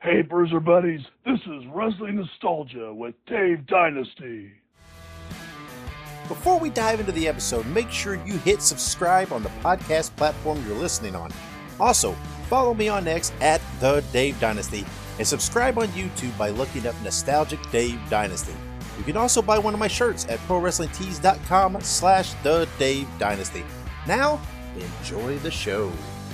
Hey, Bruiser Buddies, this is Wrestling Nostalgia with Dave Dynasty. Before we dive into the episode, make sure you hit subscribe on the podcast platform you're listening on. Also, follow me on X at The Dave Dynasty and subscribe on YouTube by looking up Nostalgic Dave Dynasty. You can also buy one of my shirts at ProWrestlingTees.com/The Dave Dynasty. Now, enjoy the show.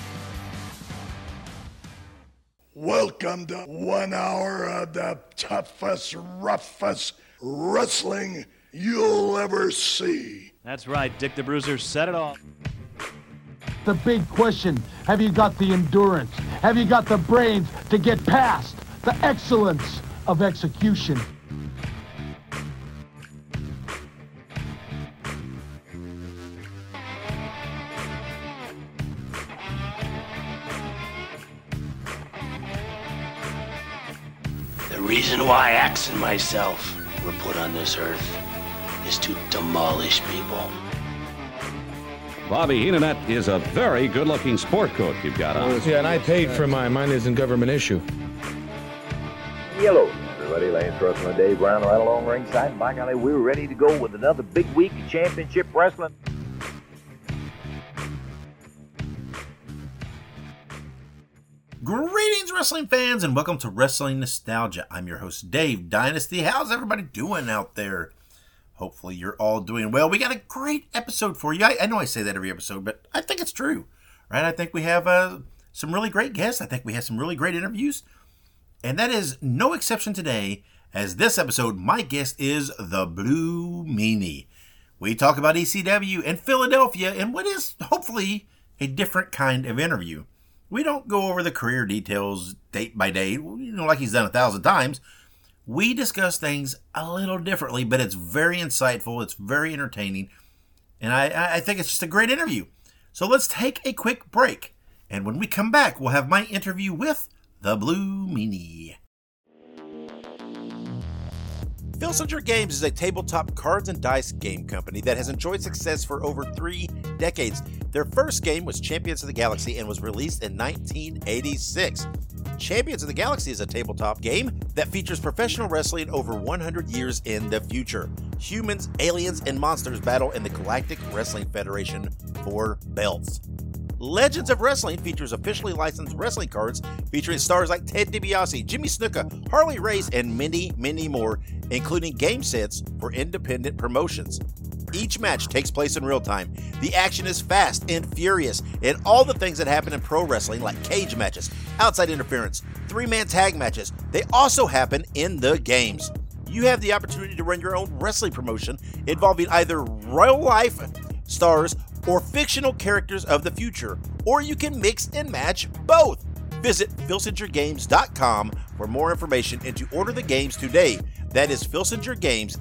Welcome to 1 hour of the toughest, roughest wrestling you'll ever see. That's right, Dick the Bruiser set it off. The big question, have you got the endurance? Have you got the brains to get past the excellence of execution? The reason why Axe and myself were put on this earth is to demolish people. Bobby Heenan, that is a very good-looking sport coat you've got on. Yeah, and I paid for mine. Mine isn't government issue. Hello, everybody. Lance Russell and Dave Brown right along ringside. By golly, we're ready to go with another big week of championship wrestling. Greetings, wrestling fans, and welcome to Wrestling Nostalgia. I'm your host, Dave Dynasty. How's everybody doing out there? Hopefully you're all doing well. We got a great episode for you. I know I say that every episode, but I think it's true, right? I think we have some really great guests. I think we have some really great interviews, and that is no exception today, as this episode, my guest is the Blue Meanie. We talk about ECW and Philadelphia and what is hopefully a different kind of interview. We don't go over the career details date by date, like he's done 1,000 times. We discuss things a little differently, but it's very insightful, it's very entertaining, and I think it's just a great interview. So let's take a quick break, and when we come back, we'll have my interview with the Blue Meanie. Filsinger Games is a tabletop cards and dice game company that has enjoyed success for over 3 decades. Their first game was Champions of the Galaxy and was released in 1986. Champions of the Galaxy is a tabletop game that features professional wrestling over 100 years in the future. Humans, aliens, and monsters battle in the Galactic Wrestling Federation for belts. Legends of Wrestling features officially licensed wrestling cards featuring stars like Ted DiBiase, Jimmy Snuka, Harley Race, and many, many more, including game sets for independent promotions. Each match takes place in real time. The action is fast and furious, and all the things that happen in pro wrestling, like cage matches, outside interference, 3-man tag matches, they also happen in the games. You have the opportunity to run your own wrestling promotion involving either real life stars or fictional characters of the future, or you can mix and match both. Visit FilsingerGames.com for more information and to order the games today. That is Filsinger Games,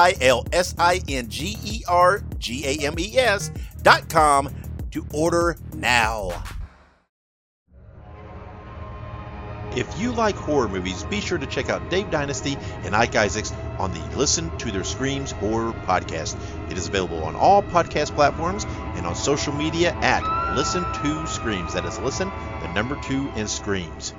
FilsingerGames.com to order now. If you like horror movies, be sure to check out Dave Dynasty and Ike Isaacs on the Listen to Their Screams Horror Podcast. It is available on all podcast platforms and on social media at Listen to Screams. That is Listen, the number 2 in Screams.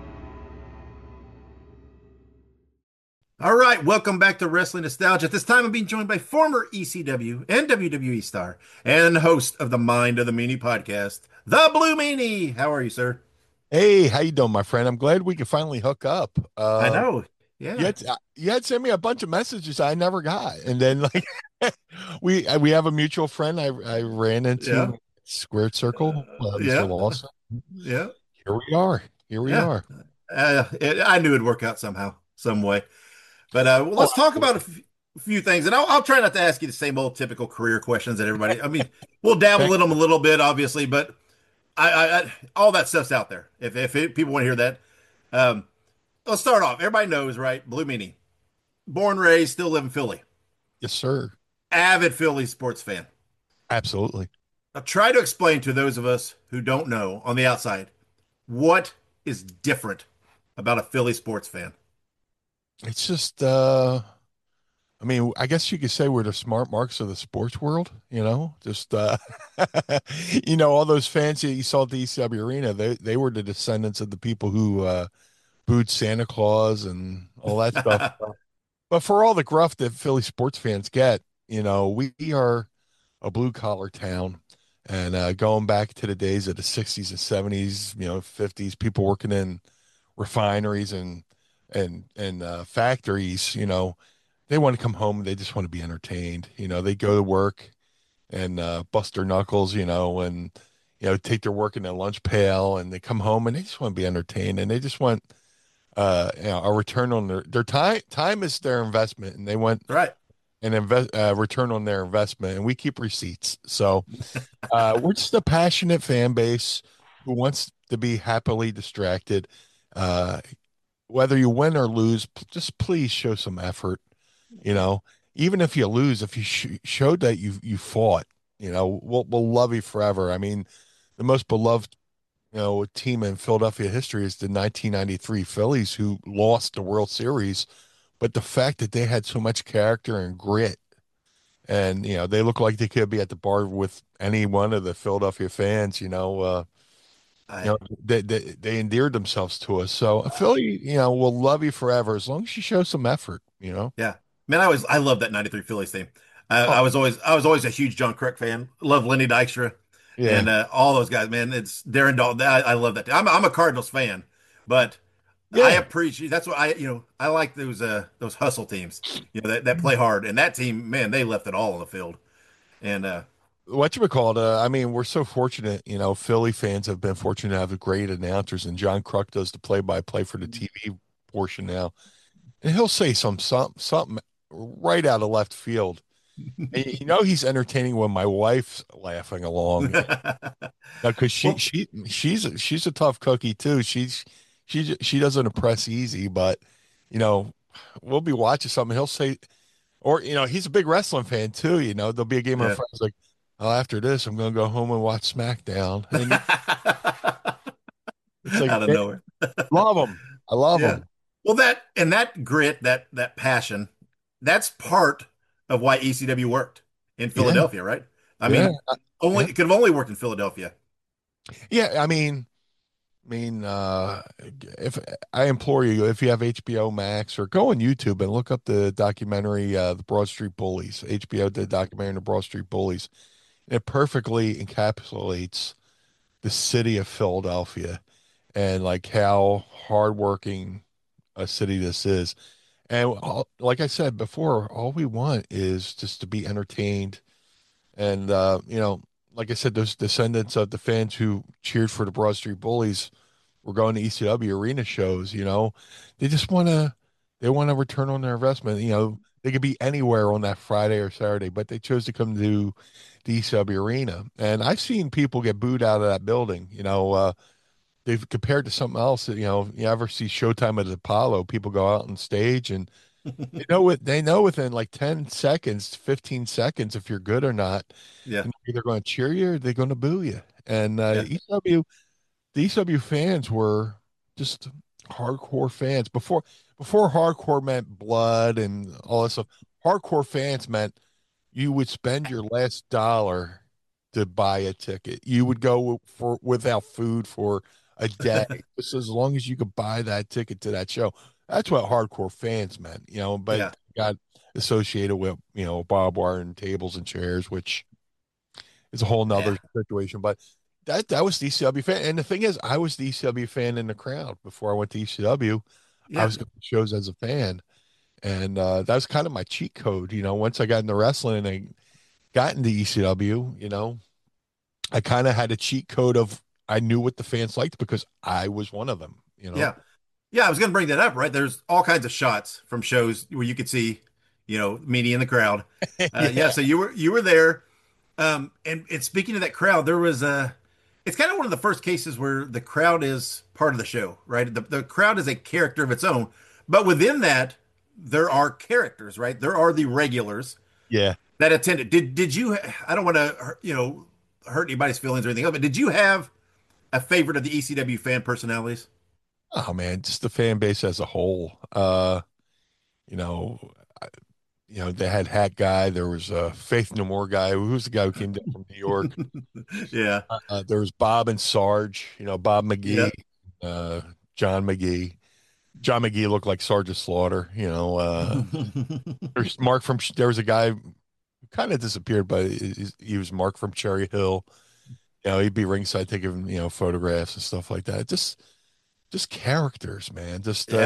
All right, welcome back to Wrestling Nostalgia. At this time, I'm being joined by former ECW and WWE star and host of the Mind of the Meanie podcast, the Blue Meanie. How are you, sir? Hey, how you doing, my friend? I'm glad we can finally hook up. I know. Yeah. You had sent me a bunch of messages I never got. And then like we have a mutual friend I ran into Squared Circle. Mr. Lawson. Yeah. Here we are. I knew it'd work out somehow, some way. But let's talk about a few things. And I'll try not to ask you the same old typical career questions that everybody, I mean, we'll dabble in them a little bit, obviously, but I all that stuff's out there. If people want to hear that, let's start off. Everybody knows, right? Blue Meanie, born, raised, still live in Philly. Yes, sir. Avid Philly sports fan. Absolutely. Now, try to explain to those of us who don't know on the outside what is different about a Philly sports fan. It's just, I mean, I guess you could say we're the smart marks of the sports world, you know, just, you know, all those fans that you saw at the ECW arena, they were the descendants of the people who booed Santa Claus and all that stuff. But for all the gruff that Philly sports fans get, we are a blue collar town. And going back to the days of the 60s and 70s, 50s, people working in refineries and factories, they want to come home. They just want to be entertained. They go to work and bust their knuckles, and take their work in their lunch pail, and they come home and they just want to be entertained, and they just want a return on their time. Time is their investment, and they want right an return on their investment, and we keep receipts. So we're just a passionate fan base who wants to be happily distracted. Whether you win or lose, just please show some effort. Even if you lose, if you showed that you fought, we'll love you forever. I mean, the most beloved team in Philadelphia history is the 1993 Phillies, who lost the World Series. But the fact that they had so much character and grit, and they look like they could be at the bar with any one of the Philadelphia fans, they endeared themselves to us. So Philly, will love you forever as long as you show some effort. Yeah, man, I love that '93 Phillies team. I was always a huge John Kruk fan. Love Lenny Dykstra. Yeah. And all those guys, man. It's Darren Dalton. I love that. I'm a Cardinals fan, but I appreciate that's what I like those hustle teams, that play hard. And that team, man, they left it all on the field. And whatchamacallit, I mean, we're so fortunate, Philly fans have been fortunate to have great announcers, and John Kruk does the play-by-play for the TV portion now. And he'll say something right out of left field. And he's entertaining when my wife's laughing along, because she's a tough cookie too. She doesn't impress easy, but we'll be watching something. He'll say, or he's a big wrestling fan too. There'll be a game of friends like, oh, after this, I'm gonna go home and watch SmackDown. And it's like, out of nowhere. Love him. I love him. Well, that grit, that passion, that's part of why ECW worked in Philadelphia, right? I mean, it could have only worked in Philadelphia. Yeah, I mean, if I implore you, if you have HBO Max, or go on YouTube and look up the documentary, The Broad Street Bullies. HBO did a documentary, The Broad Street Bullies. It perfectly encapsulates the city of Philadelphia and like how hardworking a city this is. And like I said before, all we want is just to be entertained. And, like I said, those descendants of the fans who cheered for the Broad Street Bullies were going to ECW arena shows, they just want to return on their investment. They could be anywhere on that Friday or Saturday, but they chose to come to the ECW arena. And I've seen people get booed out of that building, they've compared to something else. You ever see Showtime at the Apollo? People go out on stage and they know within like 10 seconds, 15 seconds if you're good or not. Yeah. They're going to cheer you or they're going to boo you. And the ECW fans were just hardcore fans. Before hardcore meant blood and all that stuff, hardcore fans meant you would spend your last dollar to buy a ticket. You would go without food for a day, just as long as you could buy that ticket to that show. That's what hardcore fans meant, but got associated with, barbed wire and tables and chairs, which is a whole nother situation. But that was the ECW fan. And the thing is, I was the ECW fan in the crowd before I went to ECW. I was going to shows as a fan. And that was kind of my cheat code, once I got into wrestling and I got into ECW, I kind of had a cheat code of, I knew what the fans liked because I was one of them, Yeah. Yeah, I was going to bring that up, right? There's all kinds of shots from shows where you could see, Meanie in the crowd. So you were there. And speaking of that crowd, there was it's kind of one of the first cases where the crowd is part of the show, right? The crowd is a character of its own, but within that, there are characters, right? There are the regulars. Yeah. That attended. Did you, I don't want to, hurt anybody's feelings or anything else, but did you have a favorite of the ECW fan personalities? Oh man, just the fan base as a whole. They had Hat Guy. There was a Faith No More guy. Who's the guy who came down from New York? Yeah. There was Bob and Sarge. Bob McGee, John McGee. John McGee looked like Sergeant Slaughter. There was a guy who kind of disappeared, but he was Mark from Cherry Hill. He'd be ringside taking, photographs and stuff like that. Just characters, man.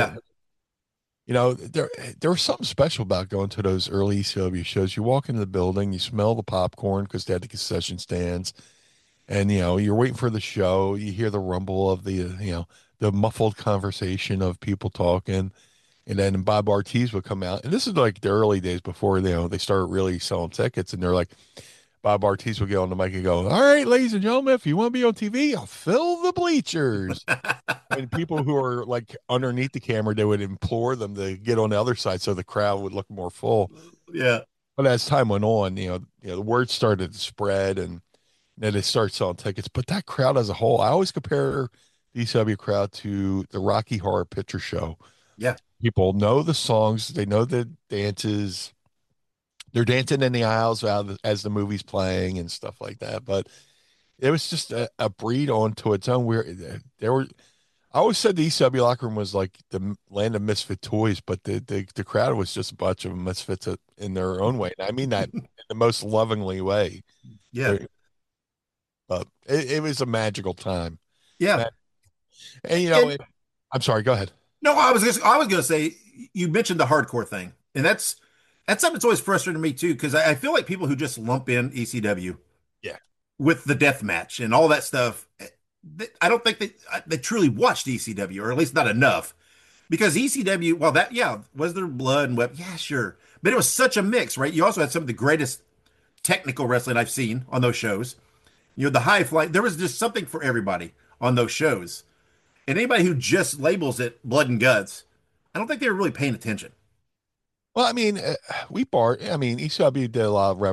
There was something special about going to those early ECW shows. You walk into the building, you smell the popcorn because they had the concession stands, and you're waiting for the show. You hear the rumble of the muffled conversation of people talking, and then Bob Ortiz would come out. And this is like the early days before they started really selling tickets, and they're like, Bob Ortiz would get on the mic and go, "All right, ladies and gentlemen, if you want to be on TV, I'll fill the bleachers." And people who are like underneath the camera, they would implore them to get on the other side so the crowd would look more full. Yeah. But as time went on, the word started to spread, and then they started selling tickets. But that crowd as a whole, I always compare the ECW crowd to the Rocky Horror Picture Show. Yeah. People know the songs, they know the dances. They're dancing in the aisles as the movie's playing and stuff like that. But it was just a breed onto its own. I always said the ECW locker room was like the land of misfit toys, but the crowd was just a bunch of misfits in their own way. And I mean that in the most lovingly way. Yeah. But it was a magical time. Yeah. And I'm sorry, go ahead. No, I was going to say, you mentioned the hardcore thing, and that's something that's always frustrating me too, because I feel like people who just lump in ECW, with the death match and all that stuff, I don't think they truly watched ECW, or at least not enough, because ECW, was there blood and weapons? Yeah, sure, but it was such a mix, right? You also had some of the greatest technical wrestling I've seen on those shows. The high flight. There was just something for everybody on those shows. And anybody who just labels it blood and guts, I don't think they were really paying attention. Well, I mean, ECW did a lot of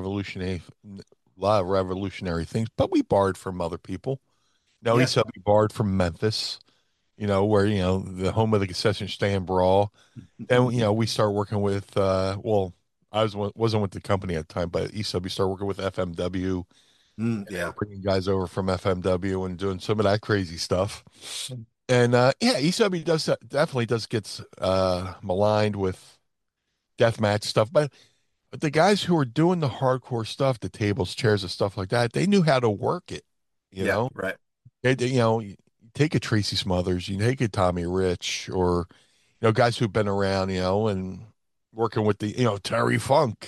revolutionary things, but we borrowed from other people. ECW borrowed from Memphis, where, the home of the concession stand brawl. And, we started working with, I wasn't with the company at the time, but ECW started working with FMW. Bringing guys over from FMW and doing some of that crazy stuff. And ECW definitely gets maligned with deathmatch stuff, but the guys who are doing the hardcore stuff, the tables, chairs, and stuff like that, they knew how to work it. You know, right? You take a Tracy Smothers, you take a Tommy Rich, or guys who've been around, and working with the Terry Funk,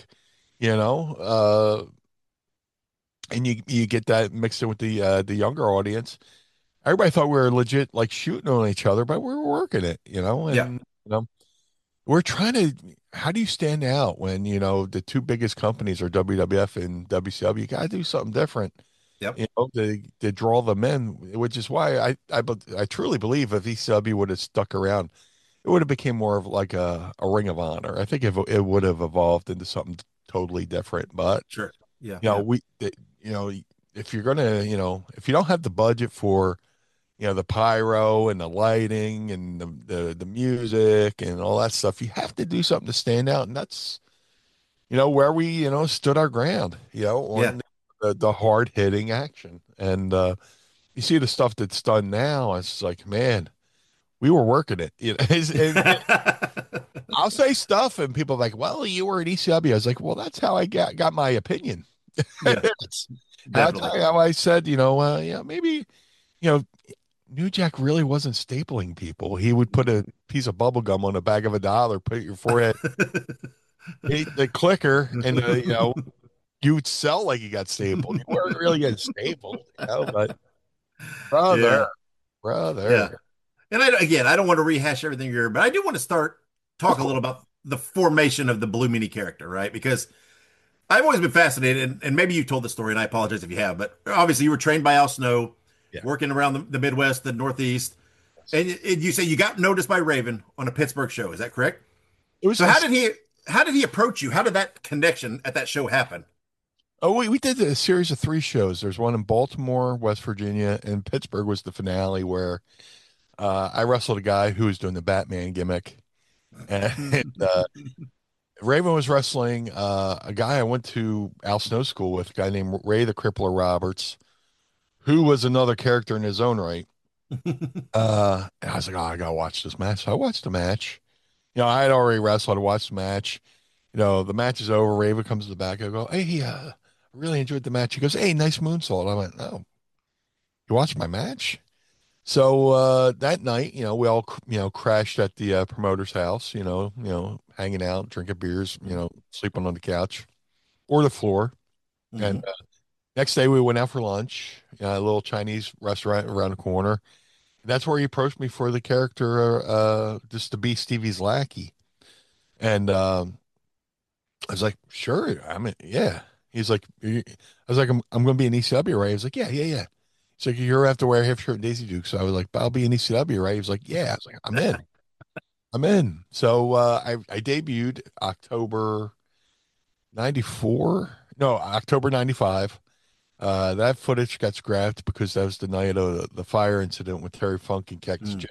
and you get that mixed in with the younger audience. Everybody thought we were legit, like shooting on each other, but we were working it, and we're trying to. How do you stand out when the two biggest companies are WWF and WCW? You got to do something different, to draw them in. Which is why I truly believe if ECW would have stuck around, it would have became more of like a Ring of Honor. I think if it would have evolved into something totally different. But sure, if you're gonna, if you don't have the budget for the pyro and the lighting and the music and all that stuff, you have to do something to stand out. And that's, where we, stood our ground, on the hard hitting action. And you see the stuff that's done now, it's like, man, we were working it. I'll say stuff and people are like, well, you were at ECW. I was like, well, that's how I got my opinion. That's how I said, maybe, New Jack really wasn't stapling people. He would put a piece of bubble gum on a bag of $1, put it in your forehead, hit the clicker, and you would sell like you got stapled. You weren't really getting stapled, but brother. Yeah. And I don't want to rehash everything here, but I do want to talk a little about the formation of the Blue Meanie character, right? Because I've always been fascinated, and maybe you told the story, and I apologize if you have, but obviously you were trained by Al Snow. Working around the Midwest, the Northeast, and you say you got noticed by Raven on a Pittsburgh show. Is that correct? So how did he approach you? How did that connection at that show happen? Oh, we did a series of 3 shows. There's one in Baltimore, West Virginia, and Pittsburgh was the finale where I wrestled a guy who was doing the Batman gimmick, and Raven was wrestling a guy I went to Al Snow school with, a guy named Ray the Crippler Roberts, who was another character in his own right. And I was like, oh, I gotta watch this match. So I watched the match. I had already wrestled. I watched the match. The match is over. Raven comes to the back. I go, hey, I really enjoyed the match. He goes, hey, nice moonsault. I went, oh, you watched my match? So that night, we all, crashed at the promoter's house, hanging out, drinking beers, sleeping on the couch or the floor. And next day we went out for lunch, a little Chinese restaurant around the corner. That's where he approached me for the character, just to be Stevie's lackey. And I was like, sure. I mean, yeah. He's like, I was like, I'm going to be in ECW, right? He was like, yeah, yeah, yeah. He's like, you're going to have to wear a half shirt and Daisy Duke. So I was like, but I'll be in ECW, right? He was like, yeah. I was like, I'm in. I'm in. So I debuted October 94. No, October 95. That footage got scrapped because that was the night of the fire incident with Terry Funk and Cactus Jack.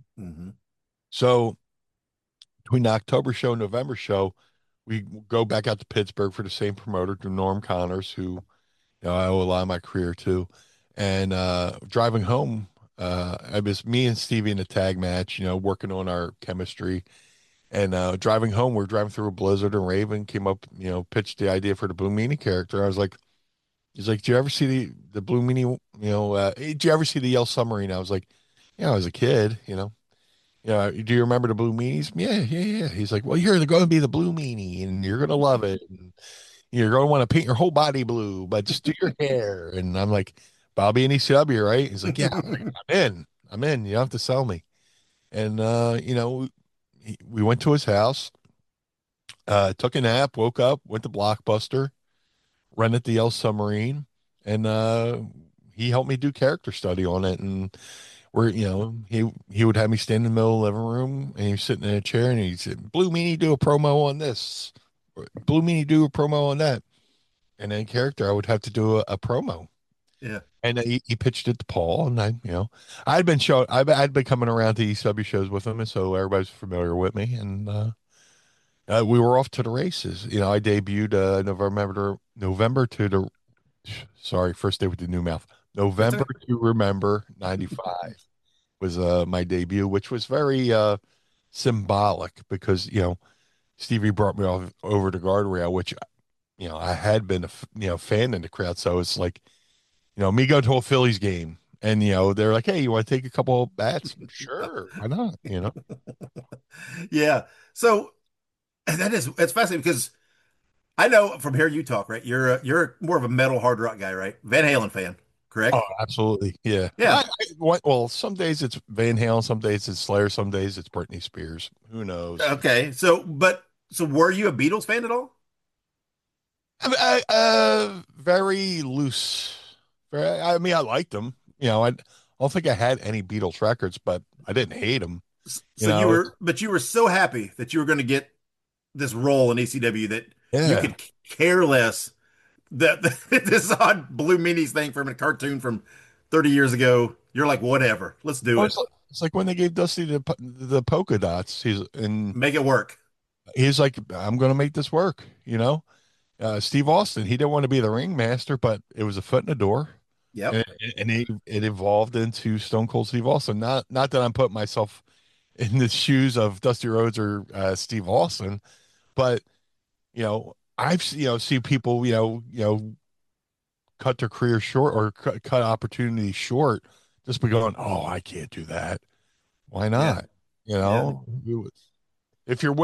So between the October show and November show, we go back out to Pittsburgh for the same promoter, to Norm Connors, who I owe a lot of my career to. And driving home, it was me and Stevie in a tag match, working on our chemistry. And driving home, we're driving through a blizzard, and Raven came up, pitched the idea for the Blue Meanie character. I was like, he's like, "Did you ever see the Blue Meanie? Did you ever see the Yell Submarine?" I was like, "Yeah, I was a kid, Yeah, do you remember the Blue Meanies?" Yeah, yeah, yeah. He's like, "Well, you're going to be the Blue Meanie, and you're going to love it. And you're going to want to paint your whole body blue, but just do your hair." And I'm like, "Bobby and ECW, right?" He's like, "Yeah." I'm like, I'm in. I'm in. You don't have to sell me. And we went to his house, took a nap, woke up, went to Blockbuster, rented the Yell Submarine, and he helped me do character study on it. And where he would have me stand in the middle of the living room, and he was sitting in a chair, and he said, "Blue Meanie, do a promo on this. Blue Meanie, do a promo on that." And in character, I would have to do a promo. Yeah. And he pitched it to Paul, and I'd been coming around to ECW shows with him, and so everybody's familiar with me. And we were off to the races. I debuted November to the sorry, first day with the new mouth. November to Remember 95 was my debut, which was very symbolic because Stevie brought me over to guardrail, which I had been a fan in the crowd, so it's like me going to a Phillies game, and they're like, "Hey, you want to take a couple of bats?" Sure, why not? Yeah. So it's fascinating because I know from hearing you talk, right? You're more of a metal hard rock guy, right? Van Halen fan, correct? Oh, absolutely. Yeah. Yeah. Well, some days it's Van Halen, some days it's Slayer, some days it's Britney Spears. Who knows? Okay. So were you a Beatles fan at all? Very loose. I mean, I liked them. I don't think I had any Beatles records, but I didn't hate them. So you were so happy that you were going to get this role in ECW that you could care less that this odd Blue Meanies thing from a cartoon from 30 years ago. You're like, whatever, let's do it. It's like when they gave Dusty the polka dots. Make it work. He's like, I'm going to make this work. Steve Austin, he didn't want to be the ringmaster, but it was a foot in the door. Yeah, and it evolved into Stone Cold Steve Austin. Not that I'm putting myself in the shoes of Dusty Rhodes or Steve Austin, but I've see people cut their career short or cut opportunities short just by going, "Oh, I can't do that." Why not? Yeah. If you're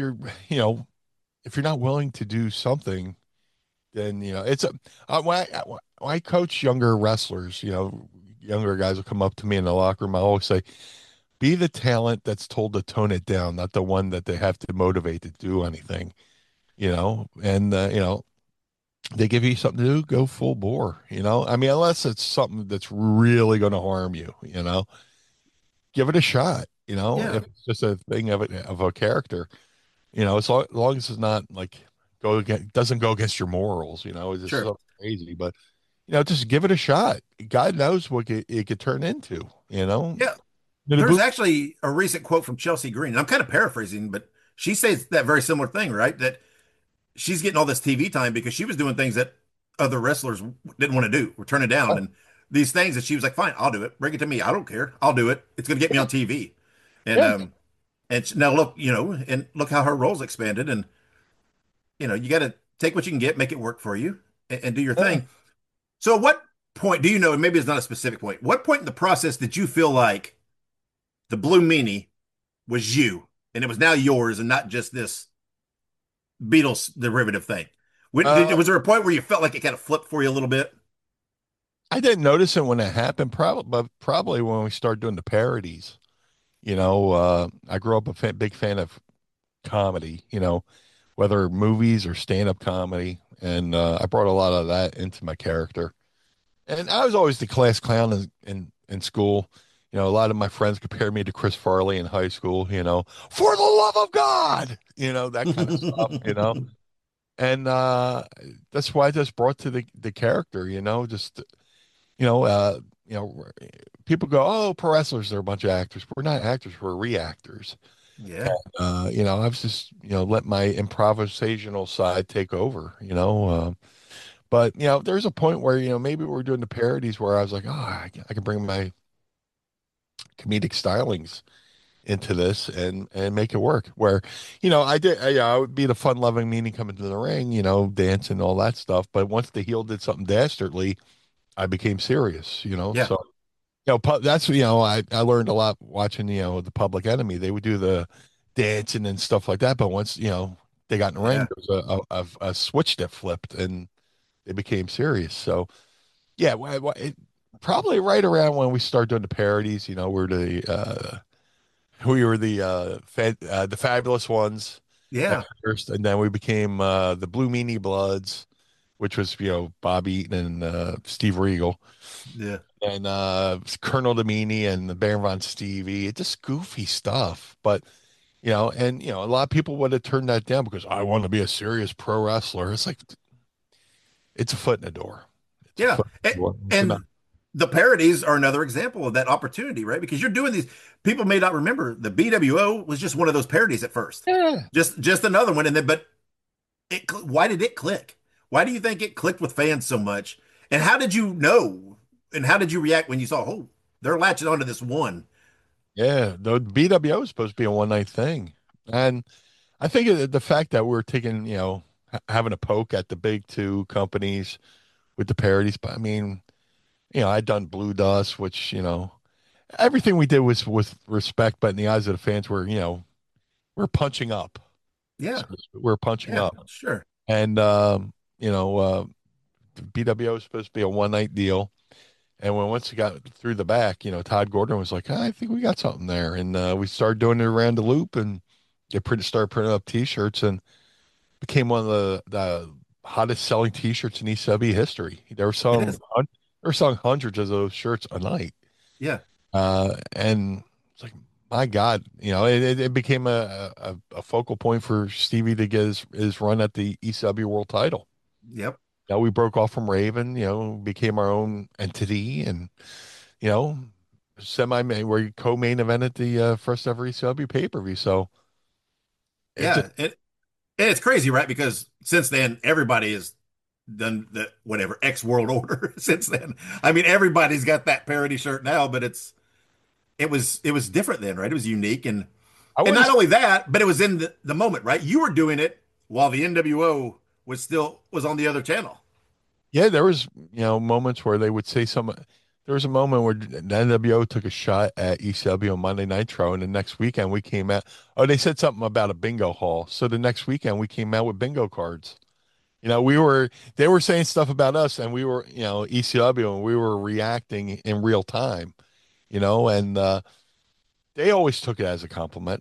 if you're not willing to do something, then it's when I coach younger wrestlers, younger guys will come up to me in the locker room. I always say, be the talent that's told to tone it down, not the one that they have to motivate to do anything. And they give you something to do, go full bore. I mean, unless it's something that's really going to harm you, give it a shot. If it's just a thing of a character. As long as it's not like doesn't go against your morals, it's just something crazy, but just give it a shot. God knows what it could turn into, Yeah. There's actually a recent quote from Chelsea Green, and I'm kind of paraphrasing, but she says that very similar thing, right? That she's getting all this TV time because she was doing things that other wrestlers didn't want to do or turn it down. And these things, and she was like, "Fine, I'll do it. Bring it to me. I don't care. I'll do it. It's going to get me on TV." And Yeah. now look, and look how her roles expanded, and you got to take what you can get, make it work for you, and do your Yeah. thing. So, at what point do you know? And maybe it's not a specific point. What point in the process did you feel like the Blue Meanie was you, and it was now yours, and not just this Beatles derivative thing? Was there a point where you felt like it kind of flipped for you a little bit? I didn't notice it when it happened, probably when we started doing the parodies. I grew up a big fan of comedy, whether movies or stand-up comedy, and I brought a lot of that into my character. And I was always the class clown in school. A lot of my friends compared me to Chris Farley in high school, for the love of God, that kind of stuff. And that's why I just brought to the character, just you know, uh, people go, "Oh, pro wrestlers, they're a bunch of actors." We're not actors, we're reactors. Yeah. I was just, let my improvisational side take over, but there's a point where, maybe we're doing the parodies where I was like, oh, I can bring my comedic stylings into this and make it work. Where, I would be the fun-loving meanie coming to the ring, dance and all that stuff. But once the heel did something dastardly, I became serious, Yeah. So, that's, I learned a lot watching, the Public Enemy. They would do the dancing and stuff like that. But once, they got in the ring, Yeah. there was a switch that flipped and they became serious. So, yeah, probably right around when we started doing the parodies, the fabulous ones at Yeah. first, and then we became the Blue Meanie Bloods, which was Bob Eaton and Steve Regal, Yeah. and Colonel Domini and the Baron von Stevie. It's just goofy stuff, but a lot of people would have turned that down because I want to be a serious pro wrestler. It's like it's a foot in the door. It's a Yeah. foot in the door. And the parodies are another example of that opportunity, right? Because you're doing these. People may not remember the BWO was just one of those parodies at first. Yeah. Just another one, and then why did it click? Why do you think it clicked with fans so much? And how did you know? And how did you react when you saw, oh, they're latching onto this one? Yeah, the BWO is supposed to be a one night thing, and I think the fact that we're taking, having a poke at the big two companies with the parodies. But I mean, I'd done Blue Dust, which everything we did was with respect, but in the eyes of the fans, we're punching up. Yeah, we're punching up. Sure. And BWO is supposed to be a one night deal. And once we got through the back, Todd Gordon was like, I think we got something there. And we started doing it around the loop and started printing up T-shirts and became one of the hottest selling T-shirts in ECW history. They were selling hundreds of those shirts a night. Yeah. And it's like, my God, it became a focal point for Stevie to get his run at the ECW world title. Yep. Now we broke off from Raven, became our own entity, and semi-main, we're co-main event at the first ever ECW pay-per-view. So and it's crazy, right? Because since then, everybody has done the whatever X World Order. Since then, I mean, everybody's got that parody shirt now, but it was different then, right? It was unique, and not only that, but it was in the moment, right? You were doing it while the NWO was on the other channel. Yeah, there was moments where they would say there was a moment where the NWO took a shot at ECW on Monday Nitro, and the next weekend we came out. Oh, they said something about a bingo hall. So the next weekend we came out with bingo cards. They were saying stuff about us, and we were, ECW, and we were reacting in real time, and they always took it as a compliment.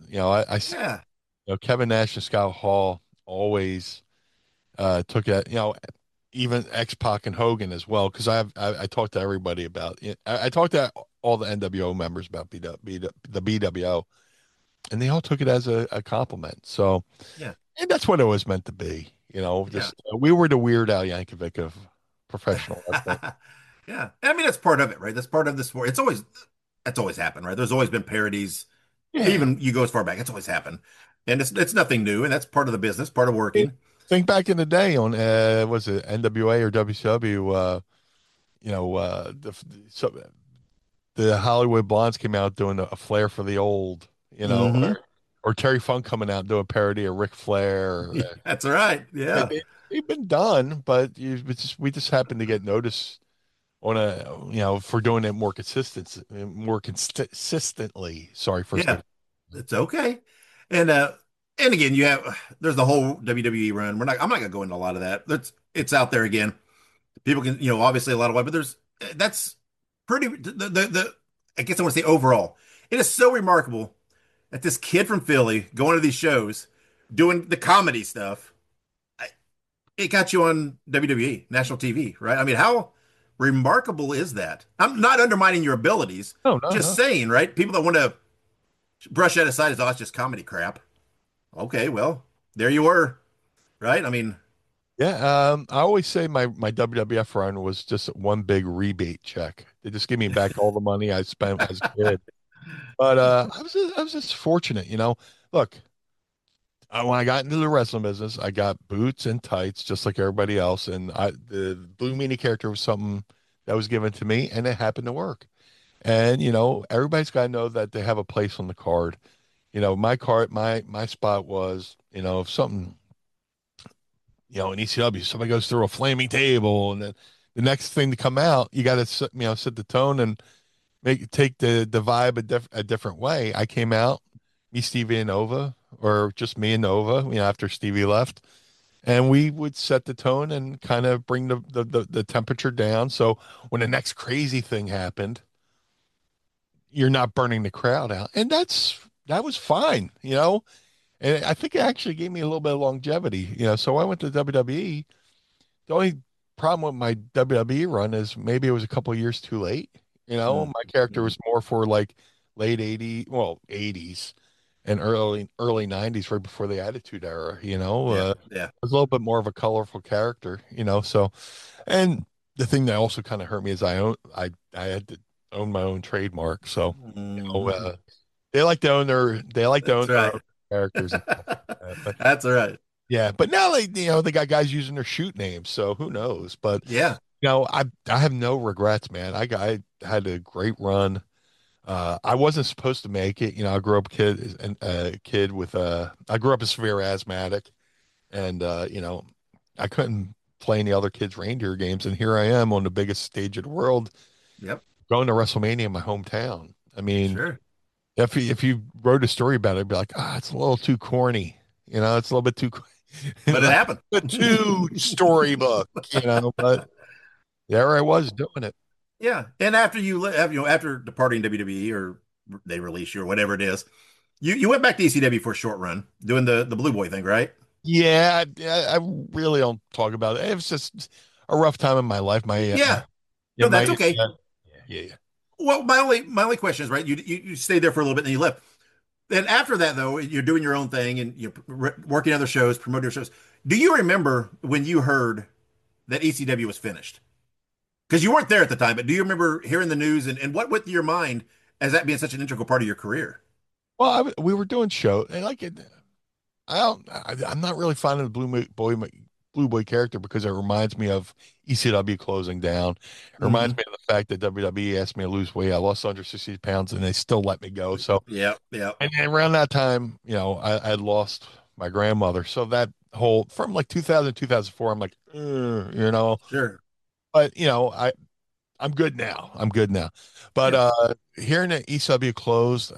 Kevin Nash and Scott Hall always took it, even X-Pac and Hogan as well, because I talked to everybody about it. I talked to all the NWO members about the BWO, and they all took it as a compliment. So, yeah, and that's what it was meant to be. We were the Weird Al Yankovic of professional wrestling. Yeah, I mean that's part of it, right? That's part of the sport. That's always happened, right? There's always been parodies. Yeah. Even you go as far back, it's always happened, and it's nothing new, and that's part of the business, part of working. Think back in the day on was it NWA or WCW? so the Hollywood Blondes came out doing a flair for the old, Mm-hmm. or Terry Funk coming out doing a parody of Ric Flair. Yeah, that's right. Yeah. They've been done, but we just happened to get noticed on for doing it more consistently. Sorry for Yeah. It's okay. And again, there's the whole WWE run. I'm not gonna go into a lot of that. It's out there again. People can, obviously a lot of why, but that's pretty I guess I want to say overall. It is so remarkable that this kid from Philly going to these shows, doing the comedy stuff, it got you on WWE national TV, right? I mean, how remarkable is that? I'm not undermining your abilities, No, no, just no. saying, right? People that want to brush that aside as, oh, it's just comedy crap. Okay, well, there you were, right? I mean, Yeah, I always say my WWF run was just one big rebate check. They just give me back all the money I spent as a kid. But I was just fortunate, Look, when I got into the wrestling business, I got boots and tights just like everybody else, and the Blue Meanie character was something that was given to me, and it happened to work. And everybody's got to know that they have a place on the card. My spot was, if something, in ECW, somebody goes through a flaming table, and then the next thing to come out, you got to set the tone and take the vibe a different way. I came out, me, Stevie, and Nova, or just me and Nova, after Stevie left, and we would set the tone and kind of bring the temperature down. So when the next crazy thing happened, you're not burning the crowd out, and that was fine. And I think it actually gave me a little bit of longevity. So I went to WWE. The only problem with my WWE run is maybe it was a couple of years too late. My character was more for like late 80s, well, 80s and early 90s, right before the Attitude Era. yeah. I was a little bit more of a colorful character. So, and the thing that also kind of hurt me is I had to own my own trademark. So, they like to own That's their right. own characters. And stuff like that. But That's right. yeah, but now they got guys using their shoot names, so who knows? But Yeah. I have no regrets, man. I had a great run. I wasn't supposed to make it. I grew up kid with I grew up a severe asthmatic, and I couldn't play any other kids' reindeer games, and here I am on the biggest stage of the world, Yep. going to WrestleMania in my hometown. I mean, Sure. if you wrote a story about it, it'd be like, it's a little too corny. It's a little bit too, But it happened. too storybook. But there I was doing it. Yeah. And after after departing WWE or they release you or whatever it is, you went back to ECW for a short run doing the Blue Boy thing, right? Yeah, I really don't talk about it. It was just a rough time in my life. Yeah. No, that's okay. Yeah. Well, my only question is, right, you stayed there for a little bit and then you left. Then after that, though, you're doing your own thing and you're working other shows, promoting your shows. Do you remember when you heard that ECW was finished? Because you weren't there at the time, but do you remember hearing the news and what went through your mind as that being such an integral part of your career? Well, we were doing show and like it. I'm not really fond of the Blue Boy character because it reminds me of ECW closing down. It reminds me of the fact that WWE asked me to lose weight. I lost 160 pounds and they still let me go. So Yeah. and around that time, I had lost my grandmother. So that whole from like 2000 2004, I'm like, Sure. but I'm good now. I'm good now. But hearing that ECW closed,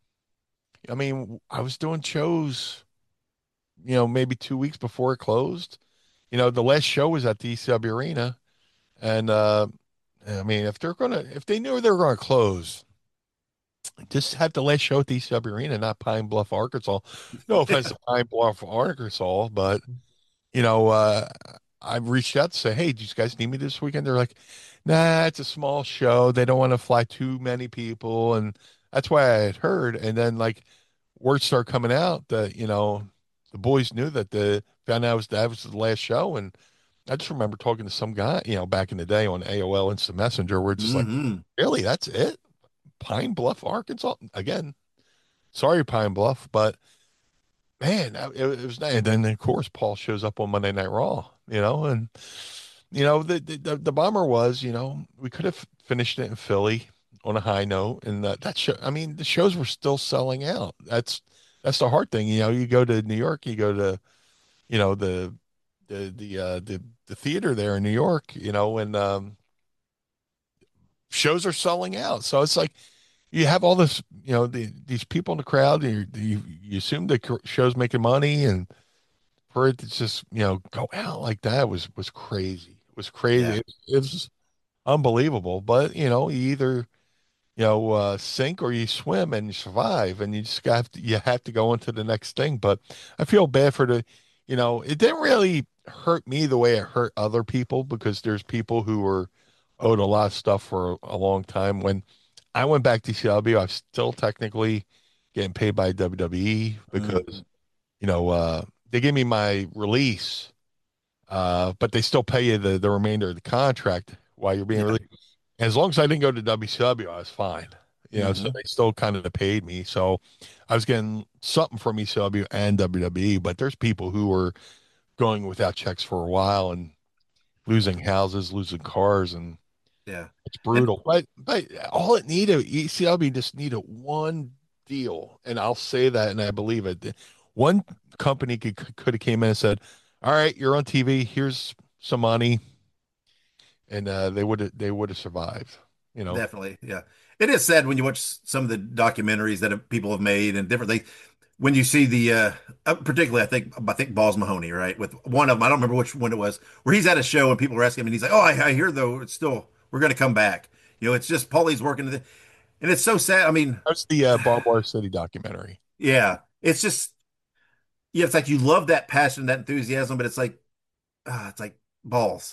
I mean, I was doing shows, maybe 2 weeks before it closed. The last show was at the ECW Arena, and I mean, if they knew they were gonna close, just have the last show at the ECW Arena, not Pine Bluff, Arkansas. No offense to Pine Bluff, Arkansas, but you know, uh, I reached out to say, hey, do you guys need me this weekend? They're like, nah, it's a small show. They don't want to fly too many people, and that's why I had heard. And then like word started coming out that the boys knew that found out that was the last show, and I just remember talking to some guy, back in the day on AOL Instant Messenger, we're just like, really, that's it? Pine Bluff, Arkansas? Again, sorry, Pine Bluff, but man, it was nice. And then, of course, Paul shows up on Monday Night Raw, and the bummer was, we could have finished it in Philly on a high note, and that show. I mean, the shows were still selling out. That's the hard thing. You go to New York, you go to, you know, the theater there in New York, and shows are selling out. So it's like you have all this, these people in the crowd, and you assume the show's making money, and for it to just, go out like that was crazy. It was crazy. Yeah. It was unbelievable. But you either sink or you swim and you survive, and you have to go into the next thing. But I feel bad for it didn't really hurt me the way it hurt other people, because there's people who were owed a lot of stuff for a long time. When I went back to CW, I'm still technically getting paid by WWE because, they give me my release, but they still pay you the remainder of the contract while you're being released. As long as I didn't go to WCW, I was fine. So they still kind of paid me. So I was getting something from ECW and WWE, but there's people who were going without checks for a while and losing houses, losing cars, and Yeah. it's brutal. But all it needed, ECW just needed one deal, and I'll say that, and I believe it. One company could have came in and said, "All right, you're on TV. Here's some money," and they would have survived. Definitely. Yeah. It is sad when you watch some of the documentaries that people have made and different things. When you see particularly, I think Balls Mahoney, right? With one of them, I don't remember which one it was, where he's at a show and people are asking him, and he's like, "Oh, I hear though it's still we're going to come back." It's just Paulie's working, and it's so sad. I mean, that's the Barbed Wire City documentary. yeah, it's just it's like you love that passion, that enthusiasm, but it's like balls.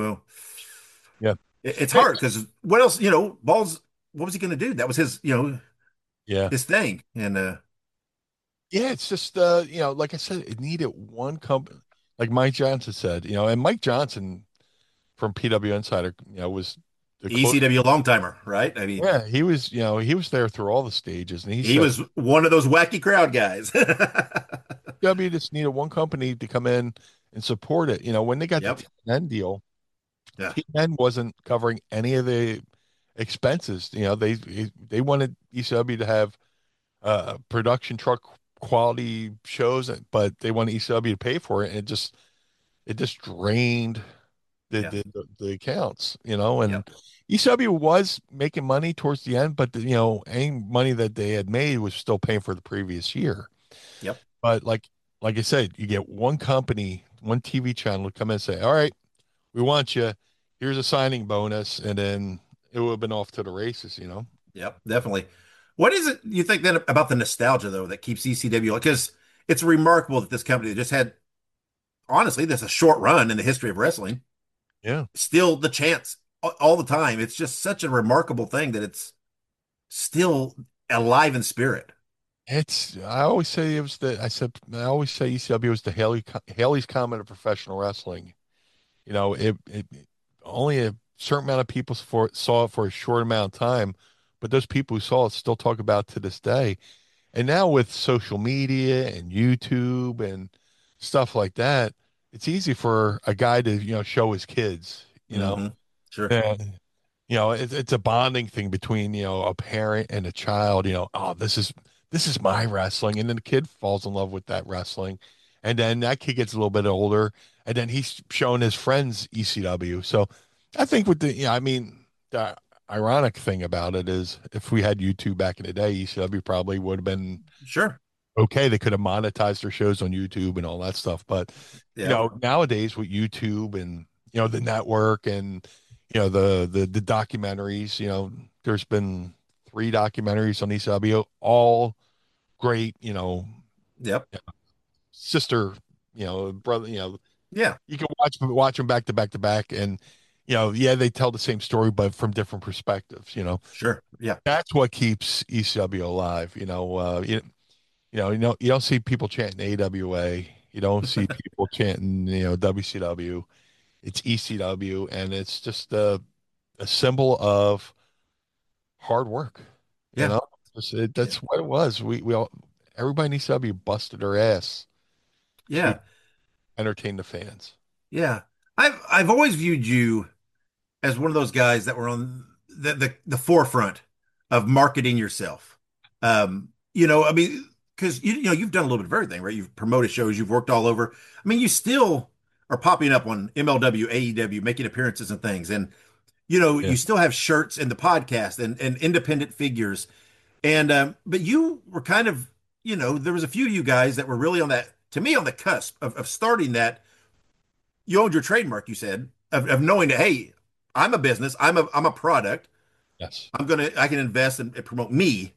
Yeah, It's hard because what else? Balls. What was he going to do? That was his, yeah, his thing, and yeah. It's just like I said, it needed one company, like Mike Johnson said, and Mike Johnson from PW Insider, was the ECW long timer, right? I mean, yeah, he was there through all the stages, and he was one of those wacky crowd guys. W just needed one company to come in and support it. When they got the TNN deal, Yeah. TNN wasn't covering any of the expenses. They wanted ECW to have production truck quality shows, but they wanted ECW to pay for it, and it just drained the accounts, and ECW was making money towards the end, but any money that they had made was still paying for the previous year. Yep. But like I said, you get one company, one TV channel to come in and say, "All right, we want you. Here's a signing bonus," and then it would have been off to the races. Yep, definitely. What is it you think then about the nostalgia though that keeps ECW? Because it's remarkable that this company just had, honestly, this a short run in the history of wrestling. Yeah. Still the chance all the time. It's just such a remarkable thing that it's still alive in spirit. I always say I always say ECW was the Haley's Comet of professional wrestling. It only a certain amount of people saw it for a short amount of time, but those people who saw it still talk about it to this day. And now with social media and YouTube and stuff like that, it's easy for a guy to, show his kids, Sure. and, it's a bonding thing between, a parent and a child, "Oh, this is my wrestling." And then the kid falls in love with that wrestling. And then that kid gets a little bit older, and then he's showing his friends ECW. So I think the ironic thing about it is if we had YouTube back in the day, ECW probably would have been Sure. okay. They could have monetized their shows on YouTube and all that stuff. But, nowadays with YouTube and, the network and, the documentaries, there's been 3 documentaries on ECW, all great, Yep. sister, brother, Yeah. you can watch them back to back to back, and they tell the same story but from different perspectives. Sure. Yeah. That's what keeps ECW alive. You don't see people chanting AWA. You don't see people chanting WCW. It's ECW, and it's just a symbol of hard work. Yeah. That's what it was. We all, everybody in ECW busted their ass. Yeah. Entertain the fans. Yeah. I've always viewed you as one of those guys that were on the forefront of marketing yourself. I mean, because you've done a little bit of everything, right? You've promoted shows, you've worked all over. I mean, you still are popping up on MLW, AEW, making appearances and things, and Yeah. you still have shirts in the podcast and independent figures, and but you were kind of there was a few of you guys that were really on that to me on the cusp of starting that. You owned your trademark, you said, of knowing that, hey, I'm a business, I'm a product. Yes. I can invest and promote me,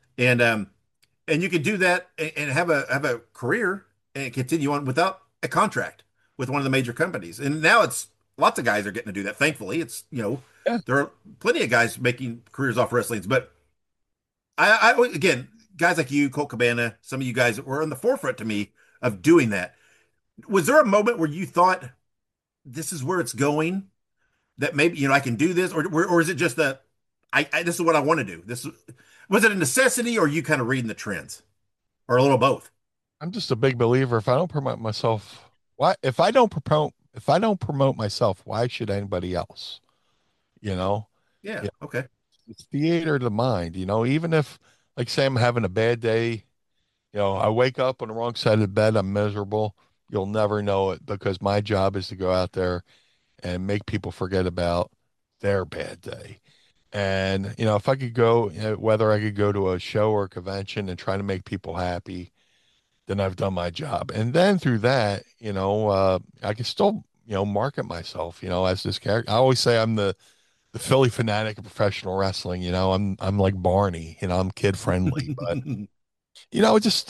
and you can do that and have a career and continue on without a contract with one of the major companies. And now it's lots of guys are getting to do that. Thankfully, Yeah. there are plenty of guys making careers off wrestling. But again, guys like you, Colt Cabana, some of you guys were on the forefront to me of doing that. Was there a moment where you thought this is where it's going? That maybe I can do this, or is it just that this is what I want to do? Was it a necessity, or you kind of reading the trends, or a little both? I'm just a big believer. If I don't promote myself, why? If I don't promote myself, why should anybody else? You know, Yeah. yeah, Okay. it's theater of the mind. Even if, like, say I'm having a bad day, I wake up on the wrong side of the bed, I'm miserable. You'll never know it because my job is to go out there and make people forget about their bad day. And, if I could go, whether I could go to a show or a convention and try to make people happy, then I've done my job. And then through that, I can still, market myself, as this character. I always say I'm the Philly fanatic of professional wrestling. I'm like Barney, I'm kid friendly, but just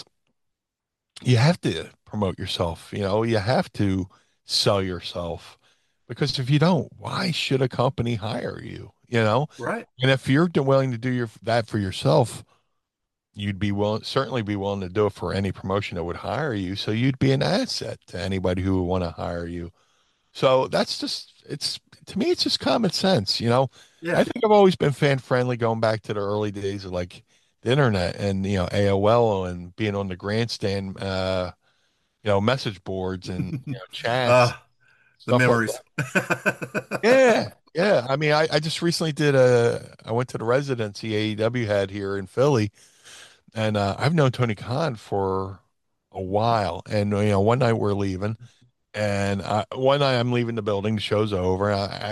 you have to promote yourself, you have to sell yourself because if you don't, why should a company hire you? Right. And if you're willing to do that for yourself, you'd be willing, certainly be willing to do it for any promotion that would hire you. So you'd be an asset to anybody who would want to hire you. So that's just, to me, it's just common sense. I Yeah. think I've always been fan friendly going back to the early days of like the internet and, AOL and being on the grandstand, message boards and, chats, Uh, the stuff like memories. that. Yeah. Yeah. I mean, I just recently I went to the residency AEW had here in Philly. And I've known Tony Khan for a while. And, one night we're leaving, and one night I'm leaving the building, the show's over.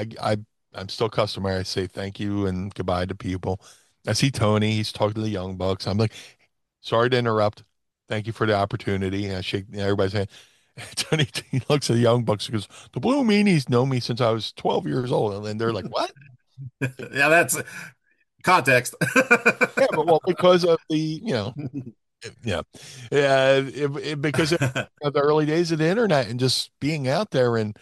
I'm still customary. I say thank you and goodbye to people. I see Tony, he's talking to the Young Bucks. I'm like, sorry to interrupt. Thank you for the opportunity. And I shake everybody's hand. Tony, he looks at the Young Bucks and goes, the Blue Meanies know me since I was 12 years old. And they're like, what? Yeah, that's context. Yeah, but well, because of the, yeah, yeah, because of the early days of the internet and just being out there and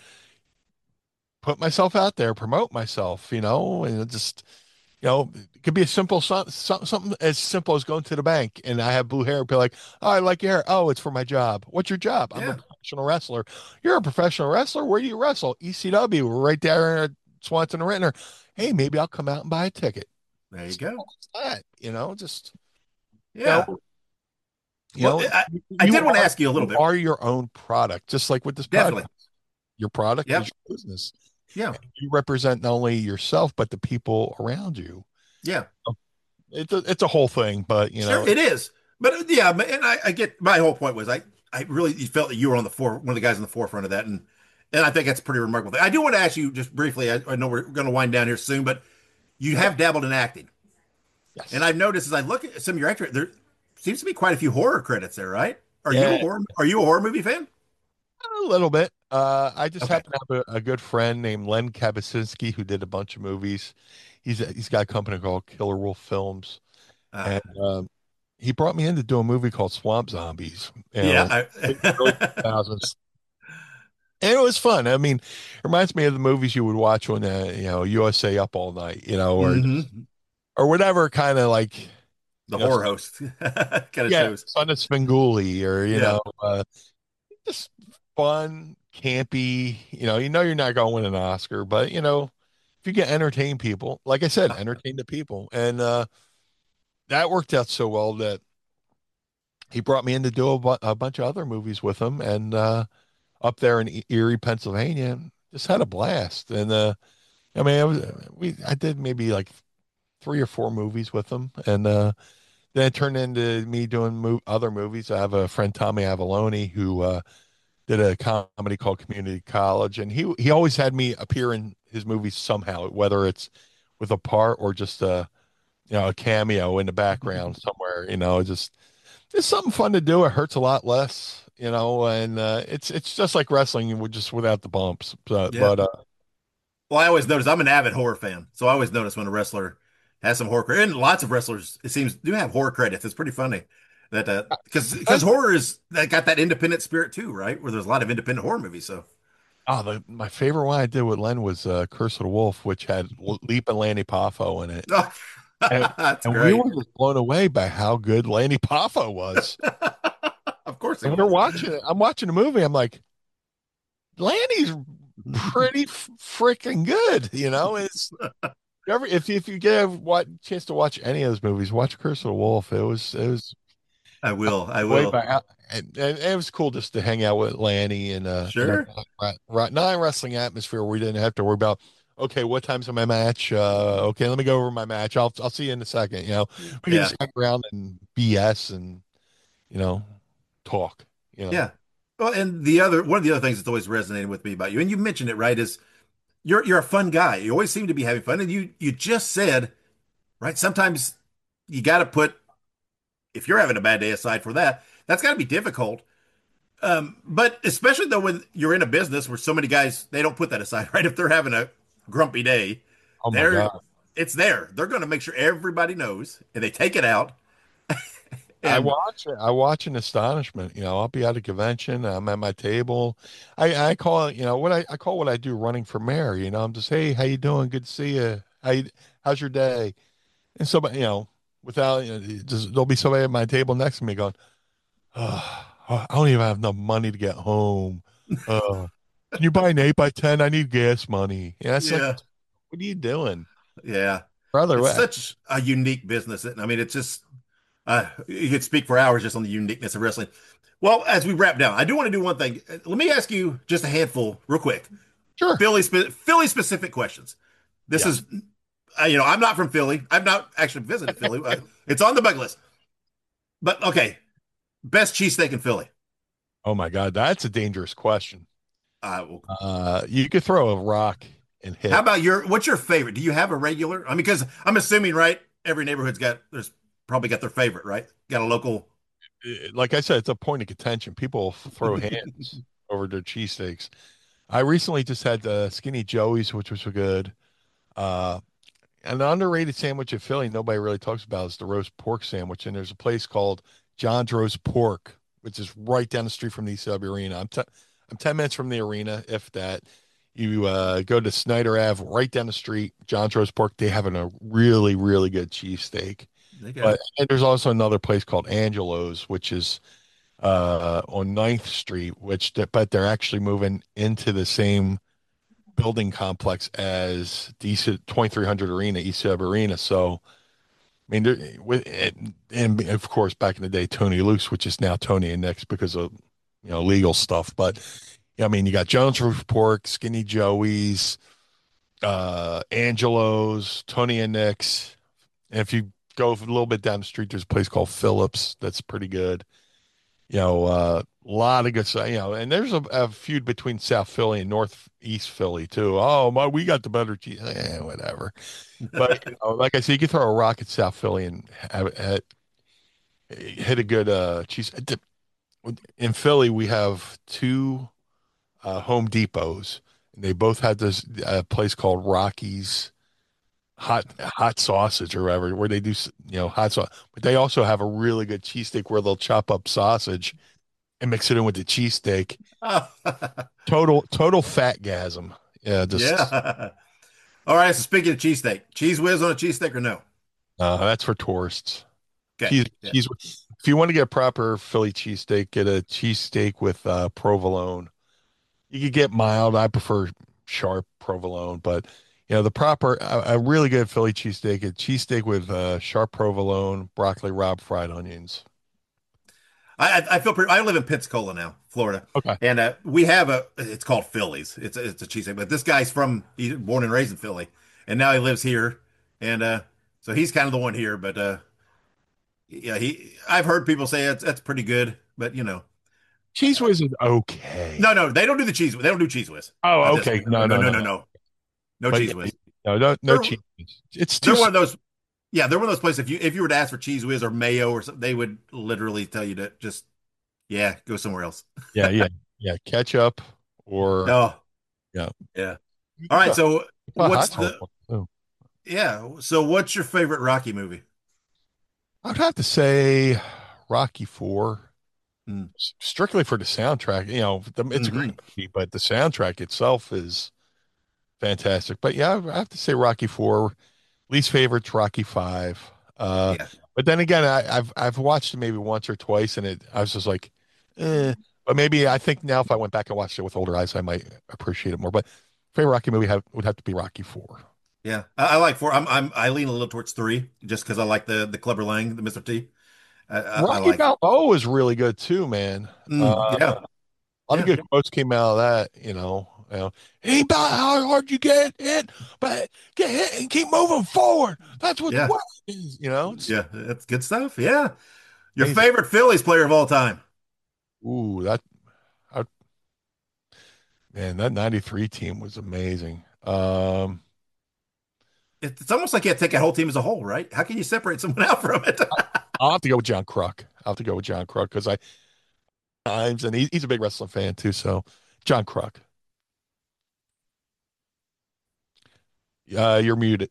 put myself out there, promote myself, and it just, it could be a simple something as simple as going to the bank and I have blue hair, be like, oh, I like your hair. Oh, it's for my job. What's your job? I'm a Yeah. professional wrestler. You're a professional wrestler. Where do you wrestle? ECW. We're right there at Swanson Arena. Hey, maybe I'll come out and buy a ticket. There you go. What's that? Just Yeah. know, Well, I did want to ask you a little bit. Are your own product, just like with this Definitely. podcast. Your product Yep. is your business. Yeah. You represent not only yourself, but the people around you. Yeah. It's a whole thing, but Sure, it is. But yeah, and I get my whole point was I really felt that you were on one of the guys on the forefront of that, and I think that's a pretty remarkable thing. I do want to ask you just briefly. I know we're going to wind down here soon, but you have dabbled in acting, yes. and I've noticed as I look at some of your acting, there seems to be quite a few horror credits there, right? Are Yeah. you a horror movie fan? A little bit. I just Okay. happen to have a good friend named Len Kabasinski who did a bunch of movies. He's got a company called Killer Wolf Films, Uh, and he brought me in to do a movie called Swamp Zombies. yeah. Early 2000s. And it was fun. I mean, it reminds me of the movies you would watch on, USA Up All Night, Mhm. or whatever kind of like The horror host kind of shows. Son of Svengoolie, or Yeah. just fun, campy. You're not going to win an Oscar, but if you can entertain people, like I said, entertain the people, and that worked out so well that he brought me in to do a bunch of other movies with him, and up there in Erie, Pennsylvania. just had a blast. And I mean, I did maybe like 3 or 4 movies with him, and then it turned into me doing other movies. I have a friend, Tommy Avalone, who did a comedy called Community College, and he always had me appear in his movies somehow, whether it's with a part or just a cameo in the background somewhere. Just it's something fun to do. It hurts a lot less, and it's just like wrestling, just without the bumps. Yeah. Well, I always notice I'm an avid horror fan, so I always notice when a wrestler has some horror credit, and lots of wrestlers, it seems, do have horror credits. It's pretty funny that because horror is that got that independent spirit too, right? Where there's a lot of independent horror movies. So, my favorite one I did with Len was Curse of the Wolf, which had Leap and Lanny Poffo in it. That's and great. we were just blown away by how good Lanny Poffo was. Of course, and we're watching it. I'm watching the movie. I'm like, Lanny's pretty freaking good. It's if you get a chance to watch any of those movies, watch Curse of the Wolf. It was. I will. And it was cool just to hang out with Lanny and sure. Non-wrestling atmosphere where we didn't have to worry about, okay, what time's my match? Okay, let me go over my match. I'll see you in a second. We can just hang around and BS and talk. Yeah. Well, and one of the other things that's always resonated with me about you, and you mentioned it, right, is you're a fun guy. You always seem to be having fun, and you just said, right, sometimes you got to put, if you're having a bad day aside for that, that's got to be difficult. But especially though when you're in a business where so many guys, they don't put that aside, right? If they're having a grumpy day, oh my God, it's there. They're going to make sure everybody knows, and they take it out. I watch in astonishment. I'll be at a convention. I'm at my table. I call it, I call what I do running for mayor. I'm just, hey, how you doing? Good to see you. How's your day? And somebody, without, there'll be somebody at my table next to me going, oh, I don't even have enough money to get home. Can you buy an 8x10? I need gas money. Like, what are you doing? Yeah, brother. It's such a unique business. I mean, it's just. You could speak for hours just on the uniqueness of wrestling. Well, as we wrap down, I do want to do one thing. Let me ask you just a handful, real quick. Sure. Philly specific questions. This is, I'm not from Philly. I've not actually visited Philly. It's on the bucket list. But okay, best cheesesteak in Philly. Oh my God, that's a dangerous question. Well, you could throw a rock and hit. How about what's your favorite? Do you have a regular? I mean, because I'm assuming, right, every neighborhood's there's probably got their favorite, right? Got a local. Like I said, it's a point of contention. People throw hands over their cheesesteaks. I recently just had Skinny Joey's, which was good. An underrated sandwich in Philly nobody really talks about is the roast pork sandwich. And there's a place called John's Roast Pork, which is right down the street from the ECW Arena. I'm 10 minutes from the arena, if that. You go to Snyder Ave, right down the street, John's Roast Pork. They have a really, really good cheesesteak. And there's also another place called Angelo's, which is on 9th Street, but they're actually moving into the same building complex as the 2300 Arena, ECW Arena. So, I mean, and of course, back in the day, Tony Luke's, which is now Tony and Nick's because of legal stuff. But I mean, you got Jones Roast Pork, Skinny Joey's, Angelo's, Tony and Nick's, and if you go a little bit down the street, there's a place called Phillips that's pretty good. A lot of good, and there's a feud between South Philly and Northeast Philly too. Oh we got the better cheese. Whatever. But like I said, you can throw a rock at South Philly and hit a good cheese. In Philly, we have 2 Home Depots, and they both had this place called Rocky's hot sausage or whatever, where they do hot sauce, but they also have a really good cheesesteak where they'll chop up sausage and mix it in with the cheesesteak. Total fatgasm. All right, so speaking of cheesesteak, Cheese Whiz on a cheesesteak or no? That's for tourists. Okay. Cheese. If you want to get a proper Philly cheesesteak, get a cheesesteak with provolone. You could get mild. I prefer sharp provolone, but the proper, a really good Philly cheesesteak, a cheesesteak with sharp provolone, broccoli rabe, fried onions. I feel pretty. I live in Pensacola now, Florida. Okay. And we have it's called Phillies. It's a cheesesteak, but this guy's he's born and raised in Philly, and now he lives here, and so he's kind of the one here. But yeah, I've heard people say that's pretty good, but Cheese Whiz is okay. no, they don't do the cheese. They don't do Cheese Whiz. Oh, okay. No Cheese Whiz. No cheese. It's too. They're one of those. Yeah, they're one of those places. If you were to ask for Cheese Whiz or mayo or something, they would literally tell you to just go somewhere else. Yeah. Ketchup or yeah. All right, so what's what's your favorite Rocky movie? I'd have to say Rocky 4. Strictly for the soundtrack. It's a great movie, but the soundtrack itself is fantastic. But yeah, I have to say Rocky 4. Least favorite's Rocky 5. But then again, I've watched it maybe once or twice, and I was just like, eh. But maybe I think now if I went back and watched it with older eyes, I might appreciate it more. But favorite Rocky movie would have to be Rocky 4. Yeah, I like 4. I lean a little towards 3 just because I like the Clubber Lang, the Mr. T. Rocky Balboa was really good too, man. A lot of good quotes came out of that. Ain't about how hard you get hit, but get hit and keep moving forward. That's what the word is. Yeah, that's good stuff. Yeah, your favorite Phillies player of all time? Ooh, that 93 team was amazing. It's almost like you have to take a whole team as a whole, right? How can you separate someone out from it? I'll have to go with John Kruk. Because and he's a big wrestling fan too. So John Kruk. You're muted.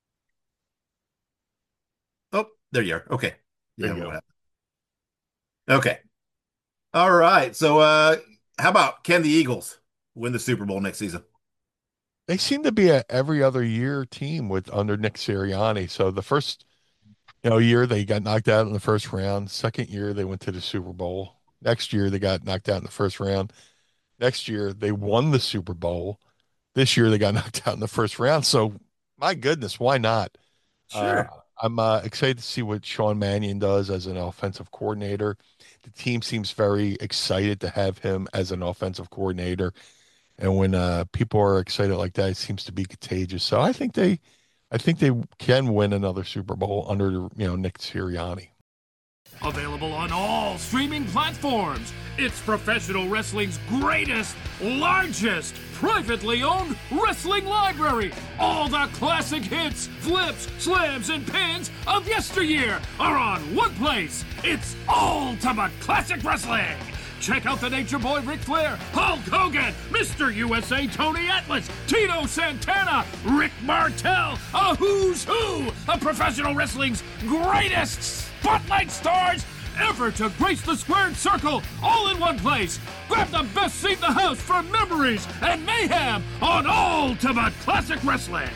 Oh, there you are. Okay. There you go. Okay. All right. So how about can the Eagles win the Super Bowl next season? They seem to be a every other year team under Nick Sirianni. So the first year they got knocked out in the first round. Second year they went to the Super Bowl. Next year they got knocked out in the first round. Next year they won the Super Bowl. This year they got knocked out in the first round. So my goodness, why not? Sure. I'm excited to see what Sean Mannion does as an offensive coordinator. The team seems very excited to have him as an offensive coordinator. And when people are excited like that, it seems to be contagious. So I think they can win another Super Bowl under Nick Sirianni. Available on all streaming platforms. It's professional wrestling's greatest, largest, privately owned wrestling library. All the classic hits, flips, slams, and pins of yesteryear are on one place. It's Ultimate Classic Wrestling. Check out the Nature Boy Ric Flair, Hulk Hogan, Mr. USA Tony Atlas, Tito Santana, Rick Martel, a who's who of professional wrestling's greatest spotlight stars ever to grace the squared circle, all in one place. Grab the best seat in the house for memories and mayhem on Ultimate Classic Wrestling.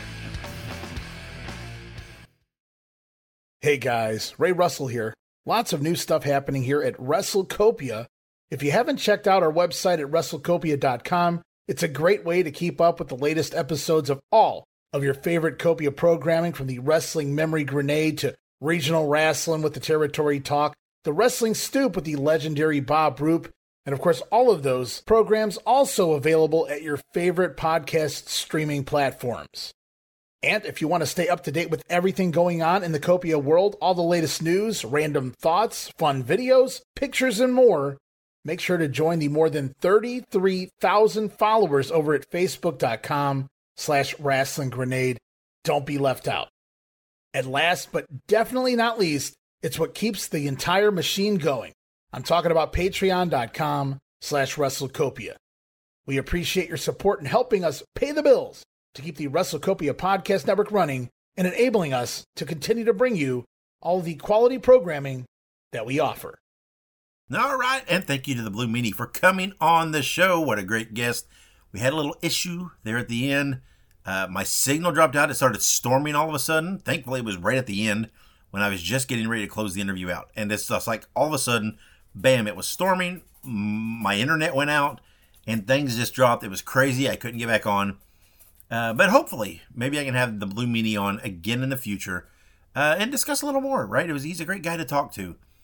Hey guys, Ray Russell here. Lots of new stuff happening here at WrestleCopia. If you haven't checked out our website at WrestleCopia.com, it's a great way to keep up with the latest episodes of all of your favorite Copia programming, from the Wrestling Memory Grenade to Regional Wrestling with the Territory Talk, the Wrestling Stoop with the legendary Bob Roop, and of course all of those programs also available at your favorite podcast streaming platforms. And if you want to stay up to date with everything going on in the Copia world, all the latest news, random thoughts, fun videos, pictures, and more, make sure to join the more than 33,000 followers over at Facebook.com/Wrestling Grenade. Don't be left out. And last but definitely not least, it's what keeps the entire machine going. I'm talking about Patreon.com/WrestleCopia. We appreciate your support in helping us pay the bills to keep the WrestleCopia Podcast Network running and enabling us to continue to bring you all the quality programming that we offer. All right, and thank you to the Blue Meanie for coming on the show. What a great guest. We had a little issue there at the end. My signal dropped out. It started storming all of a sudden. Thankfully, it was right at the end when I was just getting ready to close the interview out. And it's just like all of a sudden, bam, it was storming. My internet went out, and things just dropped. It was crazy. I couldn't get back on. But hopefully, maybe I can have the Blue Meanie on again in the future and discuss a little more, right? He's a great guy to talk to.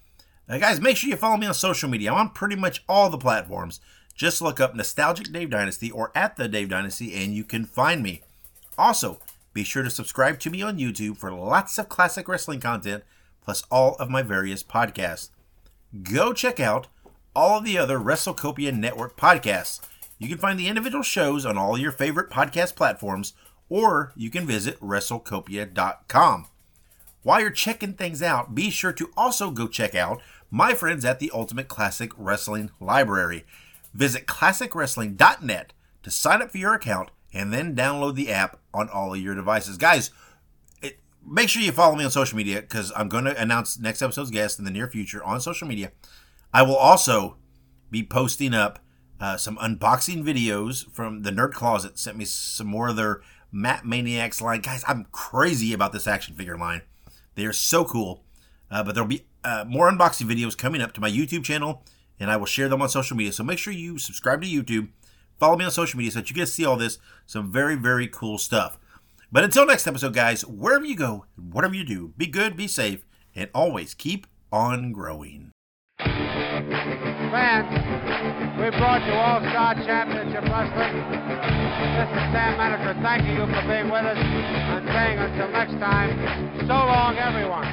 Guys, make sure you follow me on social media. I'm on pretty much all the platforms. Just look up Nostalgic Dave Dynasty or at the Dave Dynasty and you can find me. Also, be sure to subscribe to me on YouTube for lots of classic wrestling content, plus all of my various podcasts. Go check out all of the other WrestleCopia Network podcasts. You can find the individual shows on all your favorite podcast platforms, or you can visit WrestleCopia.com. While you're checking things out, be sure to also go check out my friends at the Ultimate Classic Wrestling Library. Visit ClassicWrestling.net to sign up for your account and then download the app on all of your devices. Guys, make sure you follow me on social media because I'm going to announce next episode's guest in the near future on social media. I will also be posting up some unboxing videos from the Nerd Closet. Sent me some more of their Matt Maniacs line. Guys, I'm crazy about this action figure line. They are so cool. But there'll be more unboxing videos coming up to my YouTube channel, and I will share them on social media. So make sure you subscribe to YouTube, follow me on social media so that you get to see all this. Some very, very cool stuff. But until next episode, guys, wherever you go, whatever you do, be good, be safe, and always keep on growing. Fans, we brought you All-Star Championship Wrestling. This is Sam Manager thanking you for being with us and saying until next time, so long, everyone.